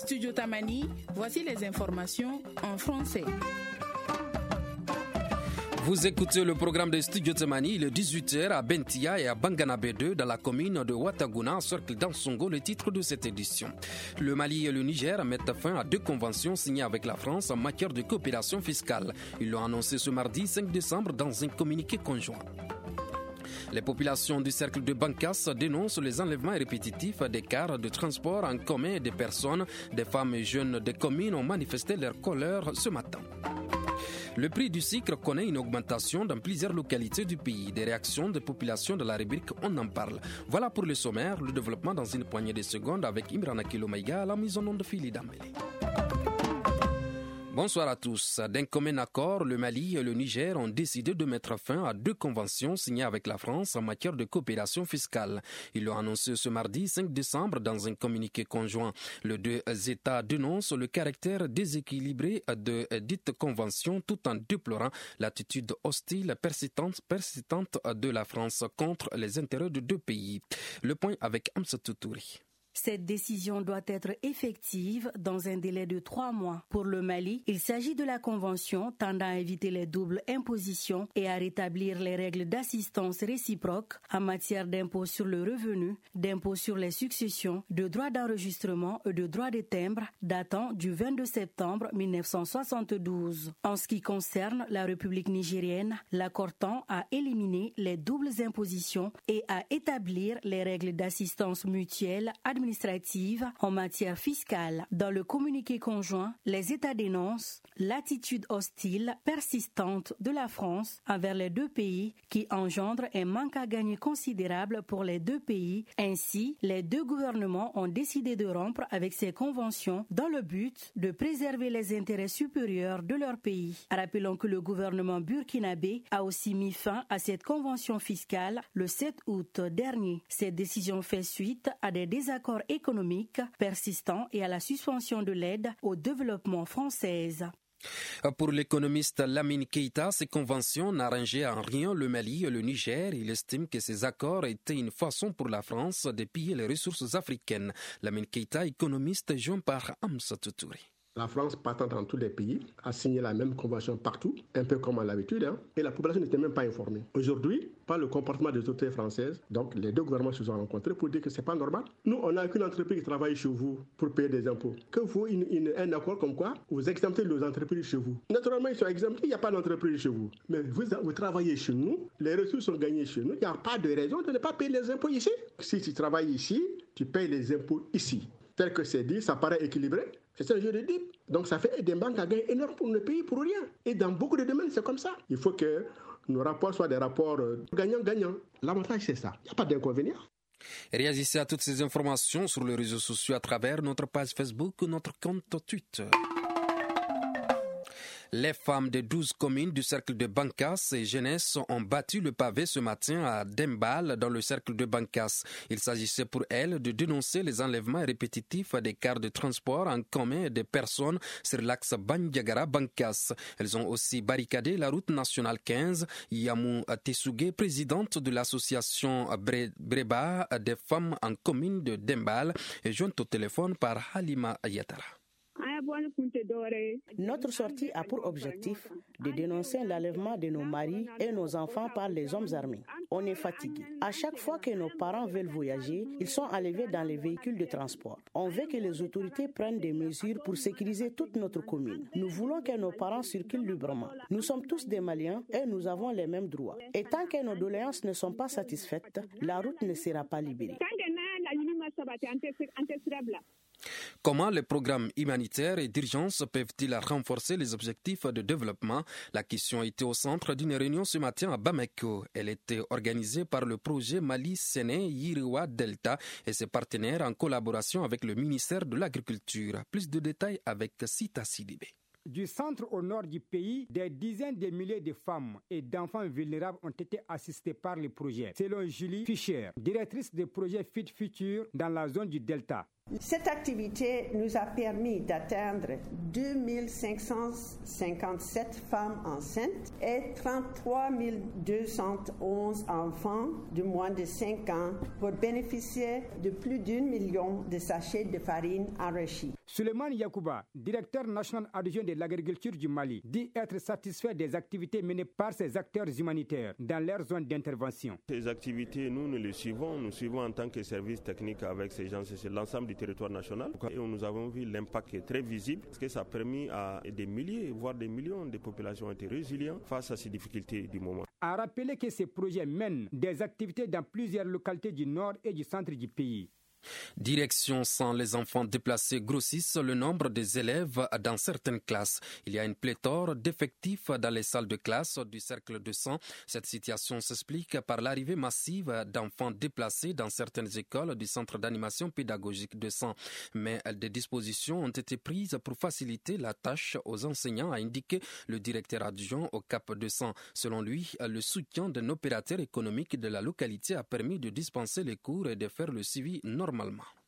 Studio Tamani, voici les informations en français. Vous écoutez le programme de Studio Tamani, il est 18h à Bentia et à Banganabé 2 dans la commune de Ouattaguna, cercle d'Ansongo, le titre de cette édition. Le Mali et le Niger mettent fin à 2 conventions signées avec la France en matière de coopération fiscale. Ils l'ont annoncé ce mardi 5 décembre dans un communiqué conjoint. Les populations du cercle de Bankas dénoncent les enlèvements répétitifs des cars de transport en commun des personnes. Des femmes et jeunes des communes ont manifesté leur colère ce matin. Le prix du sucre connaît une augmentation dans plusieurs localités du pays. Des réactions des populations de la rubrique On en parle. Voilà pour le sommaire, le développement dans une poignée de secondes avec Imran Akilo Maïga à la mise en onde de Philly Dambélé. Bonsoir à tous. D'un commun accord, le Mali et le Niger ont décidé de mettre fin à 2 conventions signées avec la France en matière de coopération fiscale. Ils l'ont annoncé ce mardi 5 décembre dans un communiqué conjoint. Les 2 États dénoncent le caractère déséquilibré de dites conventions tout en déplorant l'attitude hostile persistante de la France contre les intérêts de 2 pays. Le point avec Amsatou Touri. Cette décision doit être effective dans un délai de 3 mois. Pour le Mali, il s'agit de la convention tendant à éviter les doubles impositions et à rétablir les règles d'assistance réciproque en matière d'impôt sur le revenu, d'impôt sur les successions, de droits d'enregistrement et de droits de timbre datant du 22 septembre 1972. En ce qui concerne la République nigérienne, l'accord tend à éliminer les doubles impositions et à établir les règles d'assistance mutuelle administrative en matière fiscale. Dans le communiqué conjoint, les États dénoncent l'attitude hostile persistante de la France envers les 2 pays qui engendre un manque à gagner considérable pour les 2 pays. Ainsi, les 2 gouvernements ont décidé de rompre avec ces conventions dans le but de préserver les intérêts supérieurs de leur pays. Rappelons que le gouvernement burkinabé a aussi mis fin à cette convention fiscale le 7 août dernier. Cette décision fait suite à des désaccords économiques persistants et à la suspension de l'aide au développement française. Pour l'économiste Lamine Keïta, ces conventions n'arrangeaient en rien le Mali et le Niger. Il estime que ces accords étaient une façon pour la France de piller les ressources africaines. Lamine Keïta, économiste, joint par Amsatou Touri. La France, partant dans tous les pays, a signé la même convention partout, un peu comme à l'habitude, et la population n'était même pas informée. Aujourd'hui, par le comportement des autorités françaises, donc les 2 gouvernements se sont rencontrés pour dire que c'est pas normal. Nous, on n'a qu'une entreprise qui travaille chez vous pour payer des impôts. Que vous, un accord comme quoi, vous exemptez les entreprises chez vous. Naturellement, ils sont exemptés, il n'y a pas d'entreprise chez vous. Mais vous travaillez chez nous, les ressources sont gagnées chez nous, il n'y a pas de raison de ne pas payer les impôts ici. Si tu travailles ici, tu payes les impôts ici. Tel que c'est dit, ça paraît équilibré. C'est un jeu de dip. Donc ça fait des banques à gain énorme pour le pays pour rien. Et dans beaucoup de domaines, c'est comme ça. Il faut que nos rapports soient des rapports gagnant-gagnant. L'avantage, c'est ça. Il n'y a pas d'inconvénient. Réagissez à toutes ces informations sur les réseaux sociaux à travers notre page Facebook ou notre compte Twitter. Les femmes de 12 communes du cercle de Bankas et Jeunesse ont battu le pavé ce matin à Dembal dans le cercle de Bankas. Il s'agissait pour elles de dénoncer les enlèvements répétitifs des cars de transport en commun des personnes sur l'axe Bandiagara-Bankas. Elles ont aussi barricadé la route nationale 15. Yamou Tessougé, présidente de l'association Breba des femmes en commune de Dembal, est jointe au téléphone par Halima Ayatara. Notre sortie a pour objectif de dénoncer l'enlèvement de nos maris et nos enfants par les hommes armés. On est fatigué. À chaque fois que nos parents veulent voyager, ils sont enlevés dans les véhicules de transport. On veut que les autorités prennent des mesures pour sécuriser toute notre commune. Nous voulons que nos parents circulent librement. Nous sommes tous des Maliens et nous avons les mêmes droits. Et tant que nos doléances ne sont pas satisfaites, la route ne sera pas libérée. Comment les programmes humanitaires et d'urgence peuvent-ils renforcer les objectifs de développement? La question était au centre d'une réunion ce matin à Bamako. Elle était organisée par le projet Mali-Séné Yiriwa Delta et ses partenaires en collaboration avec le ministère de l'Agriculture. Plus de détails avec Sita Sidibé. Du centre au nord du pays, des dizaines de milliers de femmes et d'enfants vulnérables ont été assistés par le projet. Selon Julie Fischer, directrice du projet Fit Future dans la zone du Delta, Cette activité nous a permis d'atteindre 2557 femmes enceintes et 33 211 enfants de moins de 5 ans pour bénéficier de plus d'1 million de sachets de farine enrichie. Suleiman Yakouba, directeur national adjoint de l'agriculture du Mali, dit être satisfait des activités menées par ces acteurs humanitaires dans leur zone d'intervention. Ces activités, nous les suivons. Nous suivons en tant que service technique avec ces gens, c'est l'ensemble du territoire national. Et nous avons vu l'impact qui est très visible, parce que ça a permis à des milliers, voire des millions de populations été résilientes face à ces difficultés du moment. A rappeler que ces projets mènent des activités dans plusieurs localités du nord et du centre du pays. Direction sans les enfants déplacés grossissent le nombre des élèves dans certaines classes. Il y a une pléthore d'effectifs dans les salles de classe du cercle de sang. Cette situation s'explique par l'arrivée massive d'enfants déplacés dans certaines écoles du centre d'animation pédagogique de Sang. Mais des dispositions ont été prises pour faciliter la tâche aux enseignants, a indiqué le directeur adjoint au Cap de Sang. Selon lui, le soutien d'un opérateur économique de la localité a permis de dispenser les cours et de faire le suivi normalement.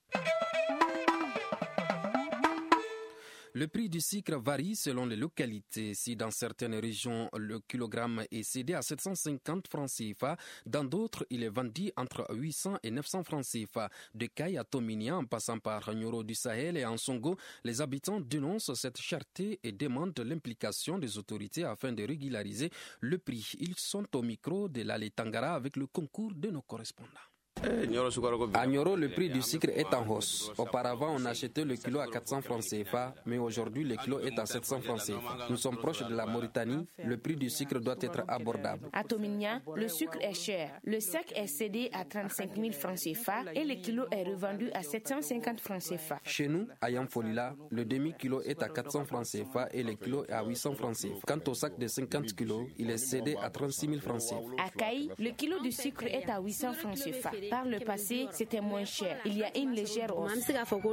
Le prix du sucre varie selon les localités. Si dans certaines régions, le kilogramme est cédé à 750 francs CFA, dans d'autres, il est vendu entre 800 et 900 francs CFA. De Caille à Tominia, en passant par Nyoro du Sahel et Ansongo, les habitants dénoncent cette cherté et demandent l'implication des autorités afin de régulariser le prix. Ils sont au micro de l'Allée Tangara avec le concours de nos correspondants. À Nyoro, le prix du sucre est en hausse. Auparavant, on achetait le kilo à 400 francs CFA, mais aujourd'hui, le kilo est à 700 francs CFA. Nous sommes proches de la Mauritanie, le prix du sucre doit être abordable. À Tominia, le sucre est cher. Le sac est cédé à 35 000 francs CFA et le kilo est revendu à 750 francs CFA. Chez nous, à Yamfolila, le demi-kilo est à 400 francs CFA et le kilo est à 800 francs CFA. Quant au sac de 50 kilos, il est cédé à 36 000 francs CFA. À Caille, le kilo du sucre est à 800 francs CFA. Par le passé, c'était moins cher. Il y a une légère hausse.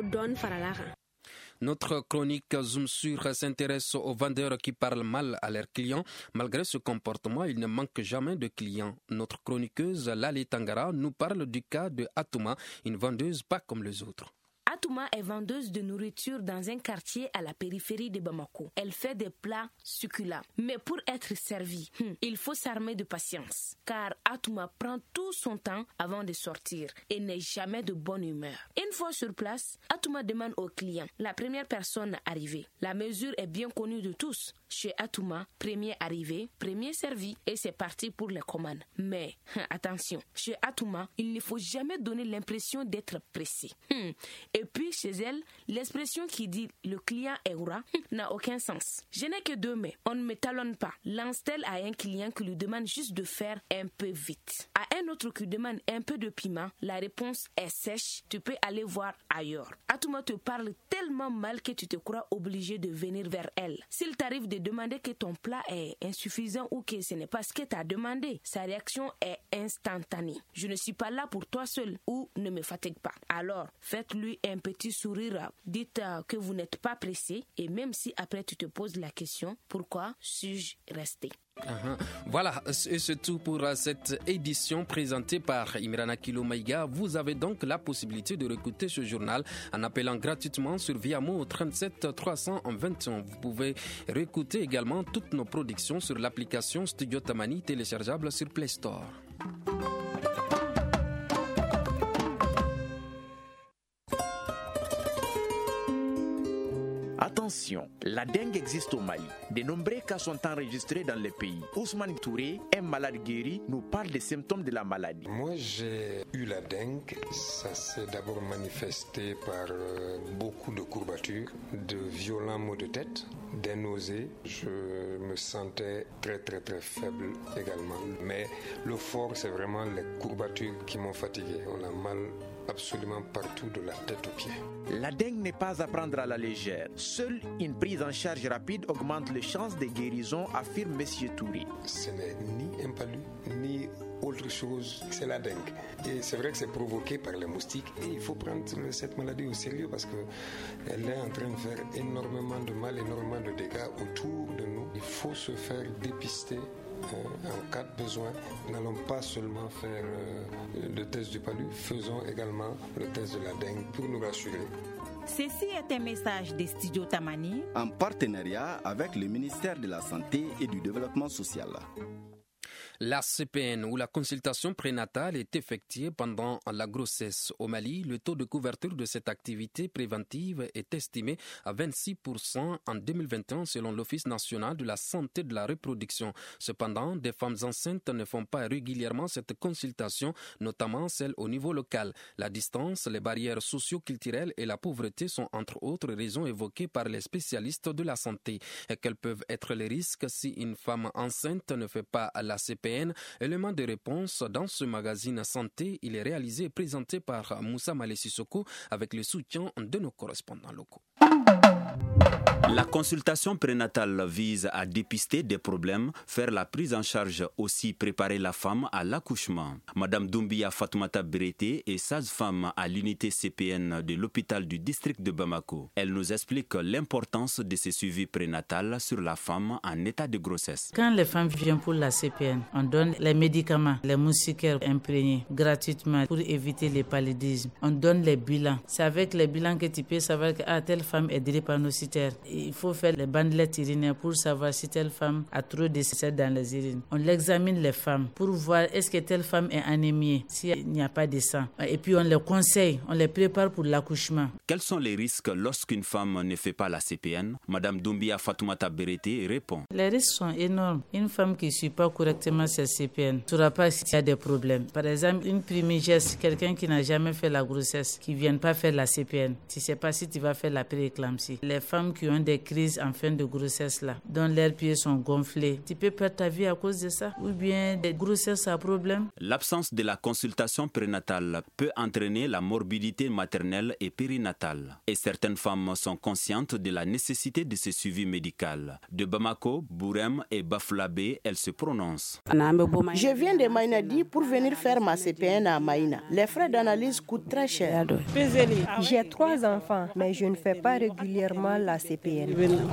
Notre chronique Zoom sur s'intéresse aux vendeurs qui parlent mal à leurs clients. Malgré ce comportement, il ne manque jamais de clients. Notre chroniqueuse Lali Tangara nous parle du cas de Atouma, une vendeuse pas comme les autres. Atouma est vendeuse de nourriture dans un quartier à la périphérie de Bamako. Elle fait des plats succulents. Mais pour être servie, il faut s'armer de patience. Car Atouma prend tout son temps avant de sortir et n'est jamais de bonne humeur. Une fois sur place, Atouma demande au client, la première personne arrivée. La mesure est bien connue de tous. Chez Atouma, premier arrivé, premier servi et c'est parti pour les commandes. Mais attention, chez Atouma, il ne faut jamais donner l'impression d'être pressé. Et puis chez elle, l'expression qui dit le client est roi n'a aucun sens. Je n'ai que 2 mais on ne me talonne pas. Lance-t-elle à un client qui lui demande juste de faire un peu vite. À un autre qui demande un peu de piment, la réponse est sèche, tu peux aller voir ailleurs. Atouma te parle tellement mal que tu te crois obligé de venir vers elle. S'il t'arrive de demander que ton plat est insuffisant ou que ce n'est pas ce que tu as demandé, sa réaction est instantanée. Je ne suis pas là pour toi seul ou ne me fatigue pas. Alors, faites-lui un petit sourire, dites que vous n'êtes pas pressé et même si après tu te poses la question, pourquoi suis-je resté? Voilà, et c'est tout pour cette édition présentée par Imrana Kilomaïga. Vous avez donc la possibilité de réécouter ce journal en appelant gratuitement sur Viamo 37 321. Vous pouvez réécouter également toutes nos productions sur l'application Studio Tamani téléchargeable sur Play Store. Attention, la dengue existe au Mali. De nombreux cas sont enregistrés dans le pays. Ousmane Touré, un malade guéri, nous parle des symptômes de la maladie. Moi, j'ai eu la dengue. Ça s'est d'abord manifesté par beaucoup de courbatures, de violents maux de tête, des nausées. Je me sentais très faible également. Mais le fort, c'est vraiment les courbatures qui m'ont fatigué. On a mal absolument partout de la tête aux pieds. La dengue n'est pas à prendre à la légère. Seule une prise en charge rapide augmente les chances de guérison, affirme M. Touré. Ce n'est ni un palu, ni autre chose, c'est la dengue. Et c'est vrai que c'est provoqué par les moustiques. Et il faut prendre cette maladie au sérieux parce qu'elle est en train de faire énormément de mal, énormément de dégâts autour de nous. Il faut se faire dépister En cas de besoin, n'allons pas seulement faire le test du palu, faisons également le test de la dengue pour nous rassurer. Ceci est un message de Studio Tamani en partenariat avec le ministère de la Santé et du Développement social. La CPN ou la consultation prénatale est effectuée pendant la grossesse. Au Mali, le taux de couverture de cette activité préventive est estimé à 26% en 2021 selon l'Office national de la santé de la reproduction. Cependant, des femmes enceintes ne font pas régulièrement cette consultation, notamment celle au niveau local. La distance, les barrières socio-culturelles et la pauvreté sont entre autres raisons évoquées par les spécialistes de la santé. Et quels peuvent être les risques si une femme enceinte ne fait pas la CPN? Élément de réponse dans ce magazine Santé. Il est réalisé et présenté par Moussa Malé Sissoko avec le soutien de nos correspondants locaux. La consultation prénatale vise à dépister des problèmes, faire la prise en charge, aussi préparer la femme à l'accouchement. Madame Doumbia Fatoumata Berete est sage-femme à l'unité CPN de l'hôpital du district de Bamako. Elle nous explique l'importance de ce suivi prénatal sur la femme en état de grossesse. Quand les femmes viennent pour la CPN, on donne les médicaments, les moustiquaires imprégnés gratuitement pour éviter les paludismes. On donne les bilans. C'est avec les bilans que tu peux savoir que telle femme est drépanocytaire. Il faut faire les bandelettes urinaires pour savoir si telle femme a trop de sel dans les urines. On examine les femmes pour voir est-ce que telle femme est anémiée, s'il n'y a pas de sang. Et puis on les conseille, on les prépare pour l'accouchement. Quels sont les risques lorsqu'une femme ne fait pas la CPN? Madame Doumbia Fatoumata Berete répond. Les risques sont énormes. Une femme qui ne suit pas correctement sa CPN ne saura pas s'il y a des problèmes. Par exemple, une primigeste, quelqu'un qui n'a jamais fait la grossesse, qui ne vient pas faire la CPN, tu ne sais pas si tu vas faire la pré-éclampsie. Les femmes qui ont des crises en fin de grossesse là, dont leurs pieds sont gonflés, tu peux perdre ta vie à cause de ça, ou bien des grossesses à problème. L'absence de la consultation prénatale peut entraîner la morbidité maternelle et périnatale. Et certaines femmes sont conscientes de la nécessité de ce suivi médical. De Bamako, Bourem et Baflabé, elles se prononcent. Je viens de Maïnadi pour venir faire ma CPN à Maïna. Les frais d'analyse coûtent très cher. J'ai 3 enfants, mais je ne fais pas régulièrement la CPN.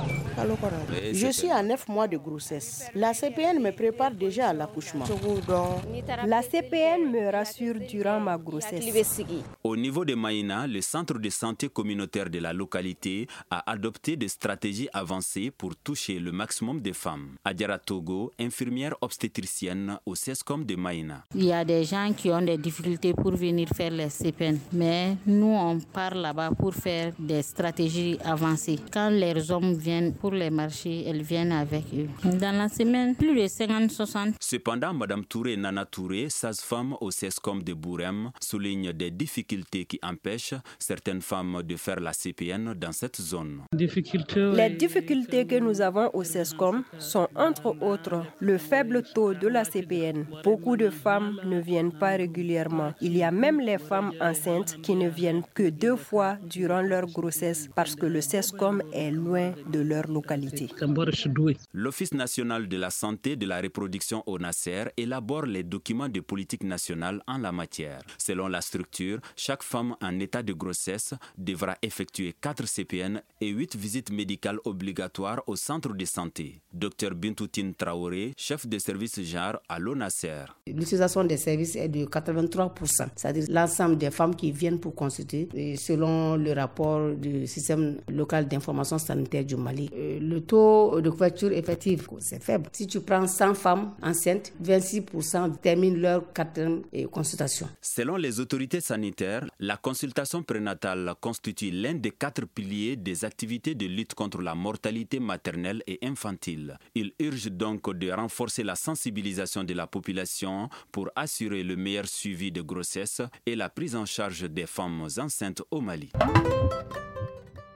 Je suis à 9 mois de grossesse. La CPN me prépare déjà à l'accouchement. La CPN me rassure durant ma grossesse. Au niveau de Maïna, le centre de santé communautaire de la localité a adopté des stratégies avancées pour toucher le maximum de femmes. Adjara Togo, infirmière obstétricienne au CESCOM de Maïna. Il y a des gens qui ont des difficultés pour venir faire les CPN, mais nous on part là-bas pour faire des stratégies avancées. Quand les hommes viennent pour les marchés, elles viennent avec eux. Dans la semaine, plus de 50-60. Cependant, Madame Touré Nana Touré, sage-femme au CESCOM de Bourem, souligne des difficultés qui empêchent certaines femmes de faire la CPN dans cette zone. Les difficultés que nous avons au CESCOM sont entre autres le faible taux de la CPN. Beaucoup de femmes ne viennent pas régulièrement. Il y a même les femmes enceintes qui ne viennent que 2 fois durant leur grossesse parce que le CESCOM est loin de leur localité. L'Office national de la santé de la reproduction au Nasser élabore les documents de politique nationale en la matière. Selon la structure, chaque femme en état de grossesse devra effectuer 4 CPN et 8 visites médicales obligatoires au centre de santé. Dr Bintoutine Traoré, chef de service genre à l'ONASER. L'utilisation des services est de 83%, c'est-à-dire l'ensemble des femmes qui viennent pour consulter. Et selon le rapport du système local d'information sanitaire du Mali, le taux de couverture effective, c'est faible. Si tu prends 100 femmes enceintes, 26% terminent leur 4e consultation. Selon les autorités sanitaires, la consultation prénatale constitue l'un des 4 piliers des activités de lutte contre la mortalité maternelle et infantile. Il urge donc de renforcer la sensibilisation de la population pour assurer le meilleur suivi de grossesse et la prise en charge des femmes enceintes au Mali.